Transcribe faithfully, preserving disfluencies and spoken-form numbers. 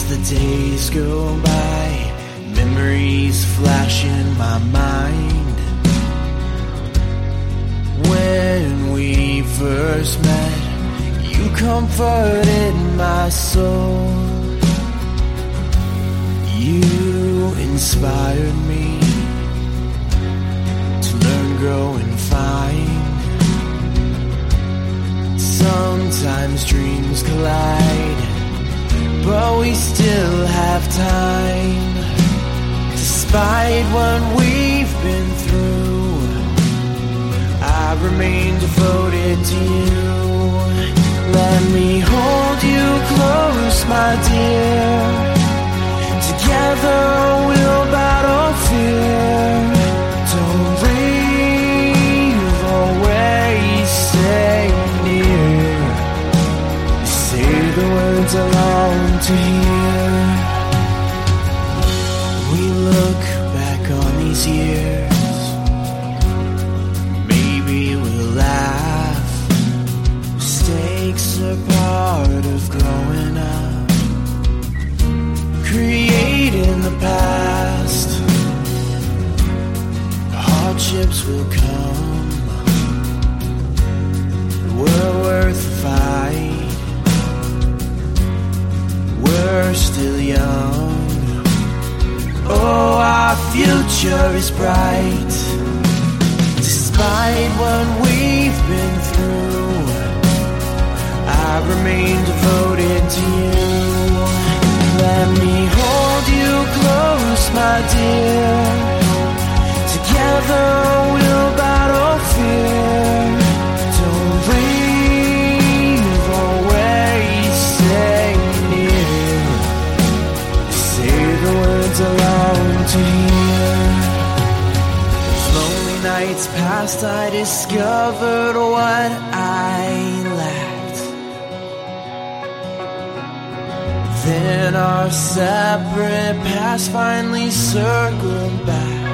the days go by, memories flash in my mind. When we first met, you comforted my soul. You inspired me to learn, grow, and find. Sometimes dreams collide, but we still have time. Despite what we've been through, I remain devoted to you. Let me hold you close, my dear. Together we'll battle fear. Don't leave, always stay near. Say the words I long to hear. We look back on these years, maybe we'll laugh. Mistakes are part of growing up, creating the past. Hardships will come, we're worth the fight. We're still young, oh, our future is bright. Despite what we've been through, I remain devoted to you. Let me hold you close, my dear. Together we'll battle fear. Don't leave, always stay near. Say the words I long to hear. Those lonely nights past, I discovered what I lacked. Then our separate paths finally circled back.